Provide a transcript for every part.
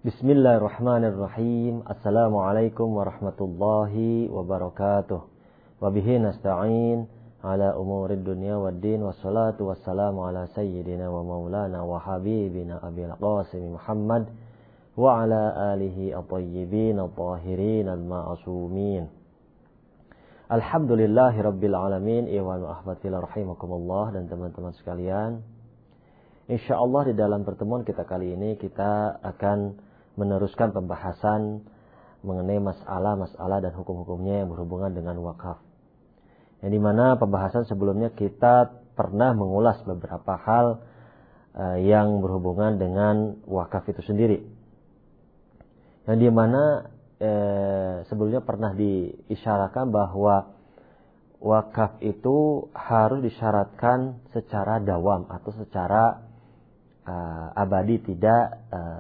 Bismillahirrahmanirrahim. Assalamualaikum warahmatullahi wabarakatuh. Wabihi nasta'in ala umurid dunya waddin. Wassalatu wassalamu ala sayyidina wa maulana wa habibina abil qasim Muhammad wa ala alihi at-tayyibin at-tahirin al-ma'asumin. Alhamdulillahi rabbil alamin. Iwan wa ahbatillah rahimakumullah. Dan teman-teman sekalian, insyaallah di dalam pertemuan kita kali ini kita akan meneruskan pembahasan mengenai masalah dan hukum-hukumnya yang berhubungan dengan wakaf. Yang dimana pembahasan sebelumnya kita pernah mengulas beberapa hal yang berhubungan dengan wakaf itu sendiri. Yang dimana sebelumnya pernah diisyaratkan bahwa wakaf itu harus disyaratkan secara dawam atau secara abadi, tidak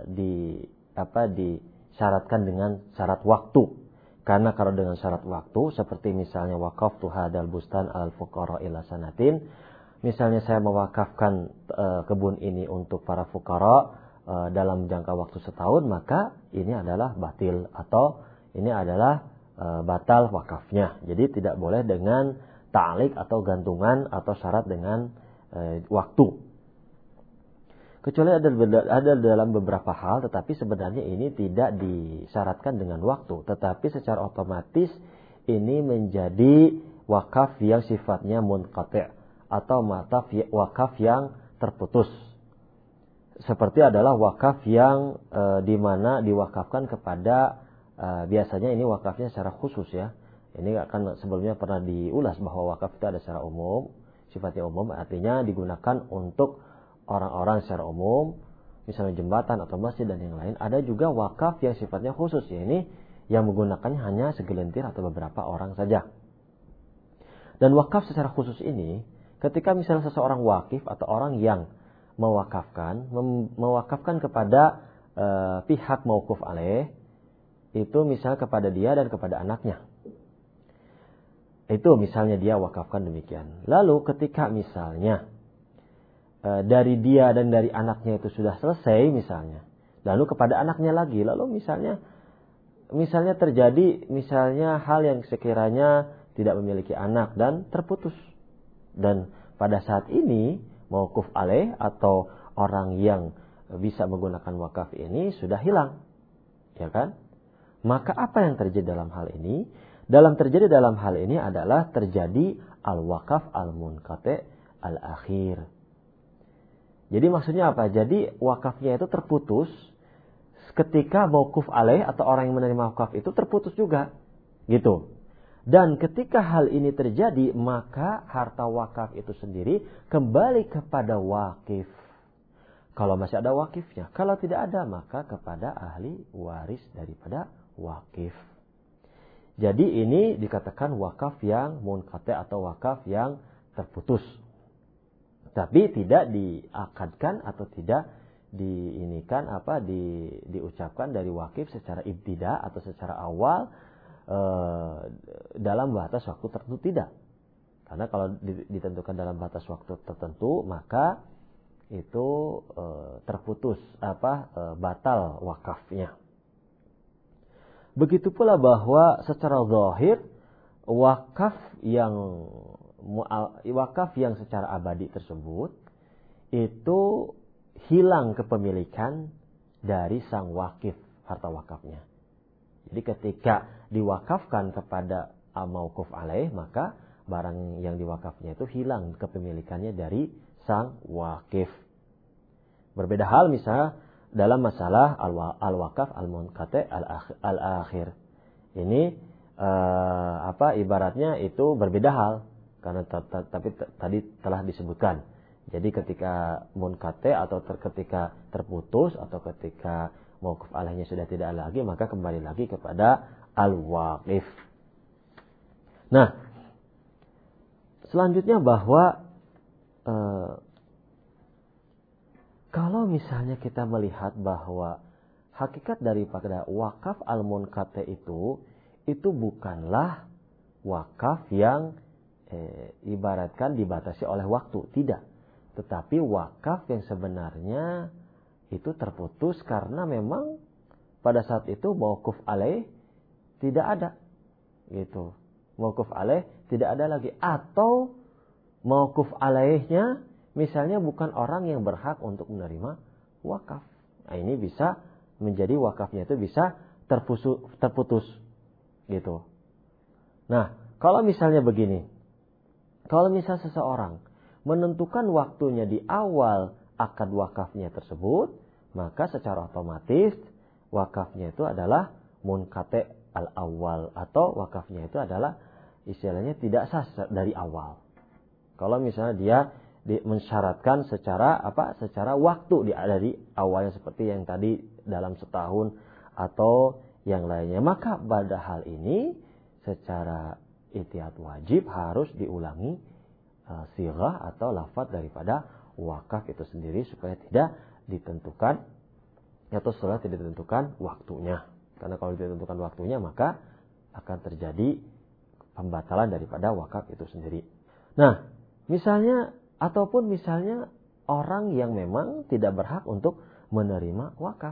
disyaratkan dengan syarat waktu. Karena kalau dengan syarat waktu, seperti misalnya wakaf tuhadal bustan al fuqara ila sanatin, misalnya saya mewakafkan kebun ini untuk para fuqara dalam jangka waktu setahun, maka ini adalah batil atau ini adalah batal wakafnya. Jadi tidak boleh dengan ta'liq atau gantungan atau syarat dengan waktu. Kecuali ada dalam beberapa hal, tetapi sebenarnya ini tidak disyaratkan dengan waktu. Tetapi secara otomatis ini menjadi wakaf yang sifatnya munqati' atau wakaf yang terputus. Seperti adalah wakaf yang dimana diwakafkan kepada, biasanya ini wakafnya secara khusus ya. Ini akan sebelumnya pernah diulas bahwa wakaf itu ada secara umum, sifatnya umum, artinya digunakan untuk orang-orang secara umum, misalnya jembatan atau masjid dan yang lain. Ada juga wakaf yang sifatnya khusus, ya ini yang menggunakannya hanya segelintir atau beberapa orang saja. Dan wakaf secara khusus ini, ketika misalnya seseorang wakif atau orang yang mewakafkan kepada pihak mauquf alaih, itu misalnya kepada dia dan kepada anaknya. Itu misalnya dia wakafkan demikian. Lalu ketika misalnya dari dia dan dari anaknya itu sudah selesai misalnya, lalu kepada anaknya lagi, lalu misalnya terjadi misalnya hal yang sekiranya tidak memiliki anak dan terputus, dan pada saat ini mauquf alaih atau orang yang bisa menggunakan wakaf ini sudah hilang, ya kan? Maka apa yang terjadi dalam hal ini? Terjadi dalam hal ini adalah terjadi al-wakaf al-munqati' al-akhir. Jadi maksudnya apa? Jadi wakafnya itu terputus ketika mauquf alaih atau orang yang menerima wakaf itu terputus juga, gitu. Dan ketika hal ini terjadi, maka harta wakaf itu sendiri kembali kepada wakif. Kalau masih ada wakifnya, kalau tidak ada maka kepada ahli waris daripada wakif. Jadi ini dikatakan wakaf yang munqati' atau wakaf yang terputus. Tapi tidak diakadkan atau tidak diucapkan dari wakif secara ibtida atau secara awal dalam batas waktu tertentu, tidak. Karena kalau ditentukan dalam batas waktu tertentu, maka itu terputus batal wakafnya. Begitu pula bahwa secara zahir wakaf yang secara abadi tersebut itu hilang kepemilikan dari sang wakif harta wakafnya. Jadi ketika diwakafkan kepada mauquf alaih, maka barang yang diwakafnya itu hilang kepemilikannya dari sang wakif. Berbeda hal misalnya dalam masalah al-wakaf al-munqati' al-akhir. Ini ibaratnya itu berbeda hal. Karena tapi tadi telah disebutkan. Jadi ketika munqati' atau ketika terputus atau ketika mauquf alaihnya sudah tidak ada lagi, maka kembali lagi kepada al-waqif. Nah, selanjutnya bahwa kalau misalnya kita melihat bahwa hakikat daripada wakaf al-munqati' itu bukanlah wakaf yang ibaratkan dibatasi oleh waktu, tidak. Tetapi wakaf yang sebenarnya itu terputus karena memang pada saat itu mauquf alaih tidak ada. Gitu. Mauquf alaih tidak ada lagi. Atau mauquf alaihnya misalnya bukan orang yang berhak untuk menerima wakaf. Nah, ini bisa menjadi wakafnya itu bisa terputus. Gitu. Nah, kalau misalnya begini. Kalau misalnya seseorang menentukan waktunya di awal akad wakafnya tersebut, maka secara otomatis wakafnya itu adalah munqati' al-awwal, atau wakafnya itu adalah istilahnya tidak sah dari awal. Kalau misalnya dia mensyaratkan secara waktu dari awalnya seperti yang tadi dalam setahun atau yang lainnya, maka pada hal ini secara ihtiyat wajib harus diulangi sirah atau lafaz daripada wakaf itu sendiri supaya tidak ditentukan atau setelah tidak ditentukan waktunya. Karena kalau ditentukan waktunya maka akan terjadi pembatalan daripada wakaf itu sendiri. Nah, misalnya ataupun misalnya orang yang memang tidak berhak untuk menerima wakaf.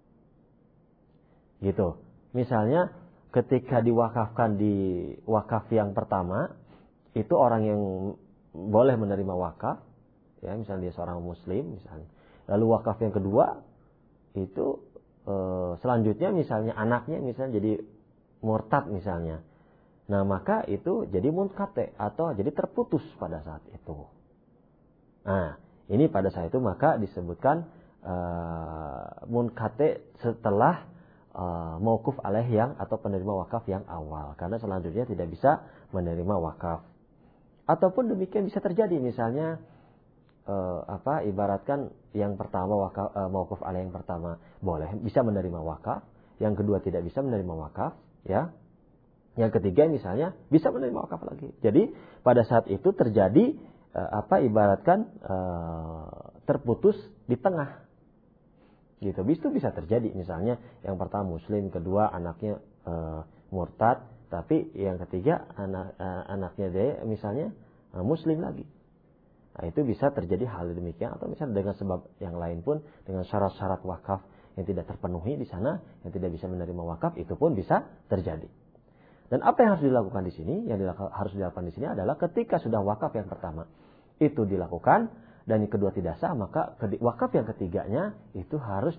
Gitu. Misalnya ketika diwakafkan di wakaf yang pertama, itu orang yang boleh menerima wakaf, ya misalnya dia seorang muslim misalnya. Lalu wakaf yang kedua itu selanjutnya misalnya anaknya misalnya jadi murtad misalnya. Nah, maka itu jadi munqati' atau jadi terputus pada saat itu. Nah, ini pada saat itu maka disebutkan munqati' setelah mauquf alaih yang atau penerima wakaf yang awal, karena selanjutnya tidak bisa menerima wakaf. Ataupun demikian bisa terjadi misalnya ibaratkan yang pertama mauquf alaih yang pertama boleh bisa menerima wakaf, yang kedua tidak bisa menerima wakaf, ya. Yang ketiga misalnya bisa menerima wakaf lagi. Jadi pada saat itu terjadi ibaratkan terputus di tengah. Gitu. Itu bisa terjadi misalnya yang pertama muslim, kedua anaknya murtad, tapi yang ketiga anaknya dia misalnya muslim lagi. Nah, itu bisa terjadi hal demikian, atau misalnya dengan sebab yang lain pun, dengan syarat-syarat wakaf yang tidak terpenuhi di sana, yang tidak bisa menerima wakaf, itu pun bisa terjadi. Dan apa yang harus dilakukan di sini? Yang harus dilakukan di sini adalah ketika sudah wakaf yang pertama itu dilakukan dan yang kedua tidak sah, maka wakaf yang ketiganya itu harus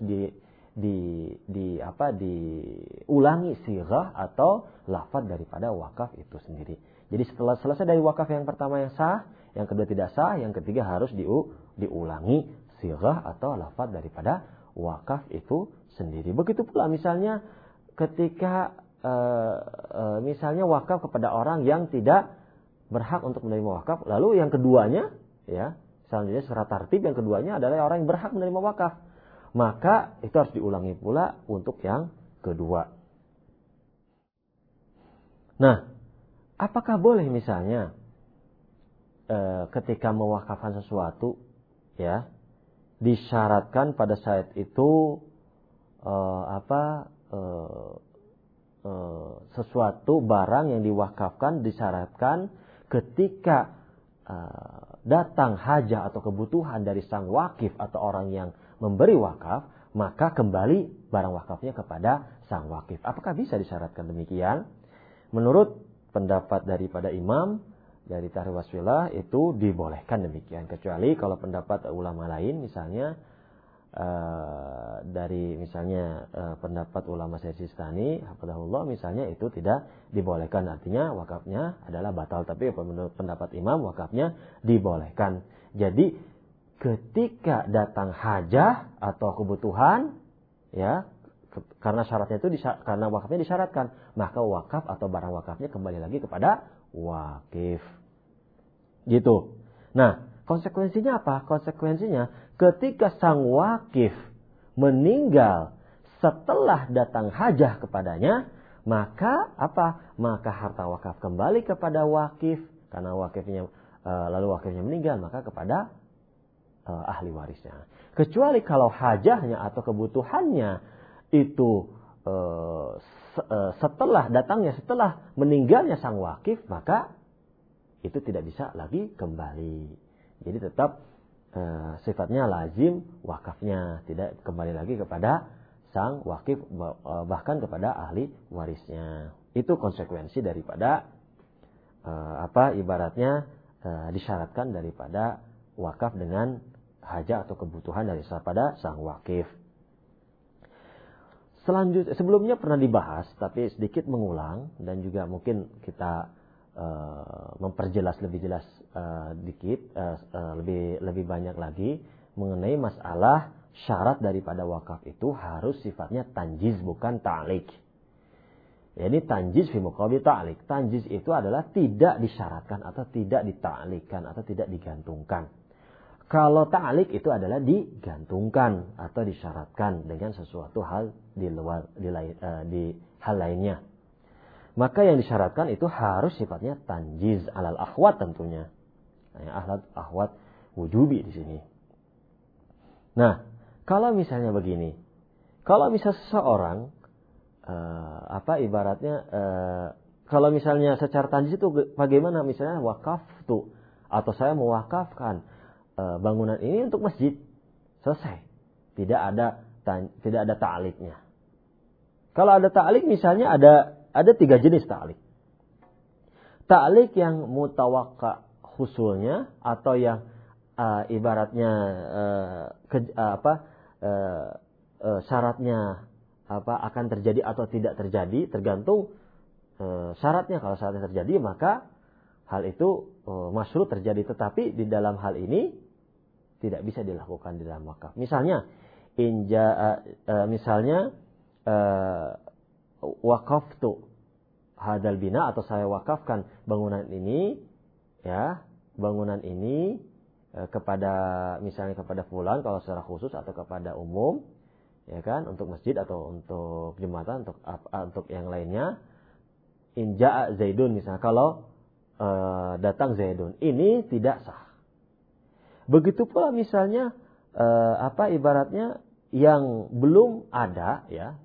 diulangi sirah atau lafaz daripada wakaf itu sendiri. Jadi setelah selesai dari wakaf yang pertama yang sah, yang kedua tidak sah, yang ketiga harus diulangi sirah atau lafaz daripada wakaf itu sendiri. Begitu pula misalnya ketika misalnya wakaf kepada orang yang tidak berhak untuk menerima wakaf, lalu yang keduanya, ya, selanjutnya secara tartib yang keduanya adalah orang yang berhak menerima wakaf, maka itu harus diulangi pula untuk yang kedua. Nah, apakah boleh misalnya ketika mewakafkan sesuatu, ya, disyaratkan pada saat itu sesuatu barang yang diwakafkan disyaratkan ketika datang hajah atau kebutuhan dari sang wakif atau orang yang memberi wakaf, maka kembali barang wakafnya kepada sang wakif. Apakah bisa disyaratkan demikian? Menurut pendapat daripada imam dari Tahrir Wasfilah itu dibolehkan demikian, kecuali kalau pendapat ulama lain misalnya dari misalnya pendapat ulama Sistani hafizahullah misalnya itu tidak dibolehkan, artinya wakafnya adalah batal. Tapi menurut pendapat imam wakafnya dibolehkan. Jadi ketika datang hajah atau kebutuhan, ya, karena syaratnya itu karena wakafnya disyaratkan, maka wakaf atau barang wakafnya kembali lagi kepada wakif. Gitu. Nah, konsekuensinya apa? Konsekuensinya ketika sang wakif meninggal setelah datang hajah kepadanya, maka apa? Maka harta wakaf kembali kepada wakif, karena wakifnya lalu wakifnya meninggal, maka kepada ahli warisnya. Kecuali kalau hajahnya atau kebutuhannya itu setelah meninggalnya sang wakif, maka itu tidak bisa lagi kembali. Jadi tetap sifatnya lazim wakafnya, tidak kembali lagi kepada sang wakif, bahkan kepada ahli warisnya. Itu konsekuensi daripada ibaratnya disyaratkan daripada wakaf dengan hajat atau kebutuhan daripada sang wakif. Selanjutnya, sebelumnya pernah dibahas, tapi sedikit mengulang dan juga mungkin kita memperjelas lebih jelas lebih banyak lagi mengenai masalah syarat daripada wakaf itu harus sifatnya tanjiz, bukan ta'liq. Jadi tanjiz fi muqabil ta'liq. Tanjiz itu adalah tidak disyaratkan atau tidak dita'liqkan atau tidak digantungkan. Kalau ta'liq itu adalah digantungkan atau disyaratkan dengan sesuatu hal di hal lainnya. Maka yang disyaratkan itu harus sifatnya tanjiz alal akhwat tentunya. Akhwat wujubi di sini. Nah, kalau misalnya begini, kalau misalnya seseorang kalau misalnya secara tanjiz itu bagaimana, misalnya wakaf tuh, atau saya mewakafkan bangunan ini untuk masjid, selesai, tidak ada ta'liqnya. Kalau ada ta'liq, misalnya ada 3 jenis ta'liq. Ta'liq yang mutawakka husulnya atau yang ibaratnya syaratnya akan terjadi atau tidak terjadi, tergantung syaratnya. Kalau syaratnya terjadi, maka hal itu masyru' terjadi, tetapi di dalam hal ini tidak bisa dilakukan di dalam wakaf. Misalnya wakaftu hadal bina, atau saya wakafkan bangunan ini kepada misalnya kepada fulan kalau secara khusus, atau kepada umum, ya kan, untuk masjid atau untuk jumatan, untuk yang lainnya. In ja'a Zaidun, misalnya kalau datang Zaidun, ini tidak sah. Begitu pula misalnya ibaratnya yang belum ada,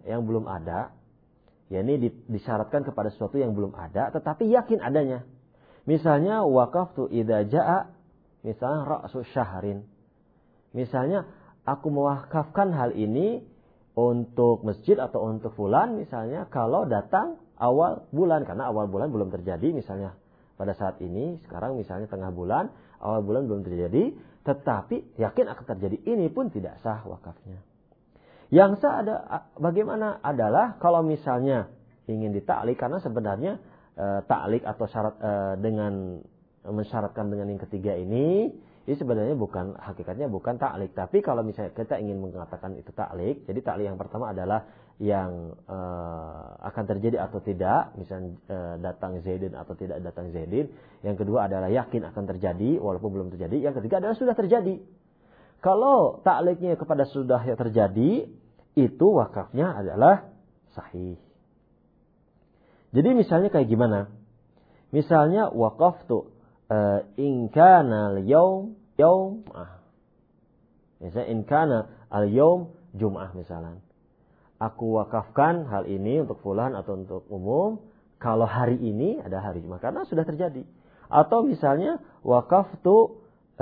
ini disyaratkan kepada sesuatu yang belum ada tetapi yakin adanya. Misalnya waqaftu idza jaa, misalnya ra'su syahrin. Misalnya aku mewakafkan hal ini untuk masjid atau untuk fulan, misalnya kalau datang awal bulan, karena awal bulan belum terjadi, misalnya pada saat ini, sekarang misalnya tengah bulan, awal bulan belum terjadi, tetapi yakin akan terjadi, ini pun tidak sah wakafnya. Yang sah bagaimana adalah kalau misalnya ingin ditaklik, karena sebenarnya taklik atau syarat dengan mensyaratkan dengan yang ketiga ini sebenarnya hakikatnya bukan taklik. Tapi kalau misalnya kita ingin mengatakan itu taklik, jadi taklik yang pertama adalah yang akan terjadi atau tidak, misalnya datang Zaidin atau tidak datang Zaidin. Yang kedua adalah yakin akan terjadi walaupun belum terjadi. Yang ketiga adalah sudah terjadi. Kalau takliknya kepada sudah terjadi, itu wakafnya adalah sahih. Jadi misalnya kayak gimana? Misalnya waqaftu in kana al-yawm yawmah. Misalnya in kana al-yawm jum'ah misalnya. Aku wakafkan hal ini untuk fulan atau untuk umum kalau hari ini ada hari Jumat, karena sudah terjadi. Atau misalnya wakaftu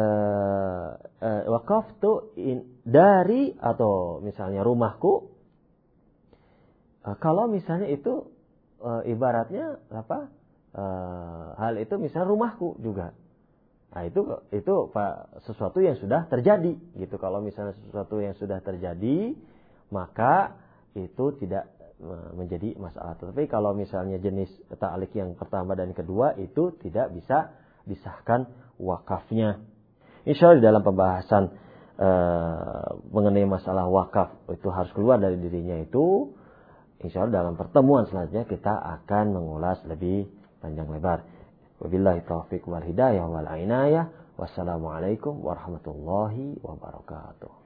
dari, atau misalnya rumahku, kalau misalnya itu ibaratnya hal itu misalnya rumahku juga. Nah, itu sesuatu yang sudah terjadi gitu. Kalau misalnya sesuatu yang sudah terjadi, maka itu tidak menjadi masalah. Tetapi kalau misalnya jenis ta'liq yang pertama dan kedua, itu tidak bisa disahkan wakafnya. Insya Allah di dalam pembahasan mengenai masalah wakaf itu harus keluar dari dirinya itu, insya Allah dalam pertemuan selanjutnya kita akan mengulas lebih panjang lebar. Wabillahi taufiq wal hidayah wal inayah. Wassalamualaikum warahmatullahi wabarakatuh.